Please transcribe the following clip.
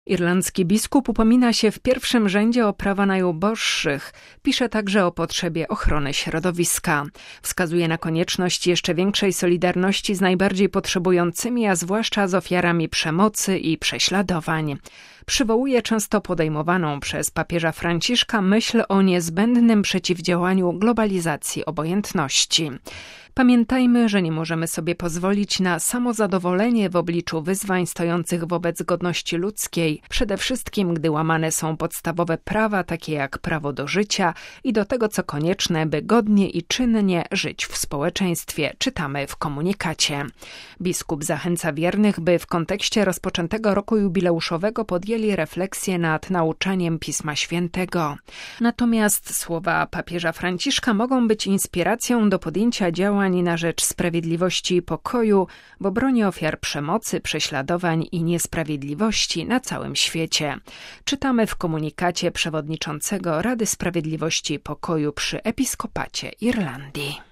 Irlandzki biskup upomina się w pierwszym rzędzie o prawa najuboższych. Pisze także o potrzebie ochrony środowiska. Wskazuje na konieczność jeszcze większej solidarności z najbardziej potrzebującymi, a zwłaszcza z ofiarami przemocy i prześladowań. Przywołuje często podejmowaną przez papieża Franciszka myśl o niezbędnym przeciwdziałaniu globalizacji obojętności. Pamiętajmy, że nie możemy sobie pozwolić na samozadowolenie w obliczu wyzwań stojących wobec godności ludzkiej, przede wszystkim gdy łamane są podstawowe prawa, takie jak prawo do życia i do tego, co konieczne, by godnie i czynnie żyć w społeczeństwie, czytamy w komunikacie. Biskup zachęca wiernych, by w kontekście rozpoczętego roku jubileuszowego podjęli refleksję nad nauczaniem Pisma Świętego. Natomiast słowa papieża Franciszka mogą być inspiracją do podjęcia działań na rzecz sprawiedliwości i pokoju w obronie ofiar przemocy, prześladowań i niesprawiedliwości na całym świecie. Czytamy w komunikacie przewodniczącego Rady Sprawiedliwości i Pokoju przy Episkopacie Irlandii.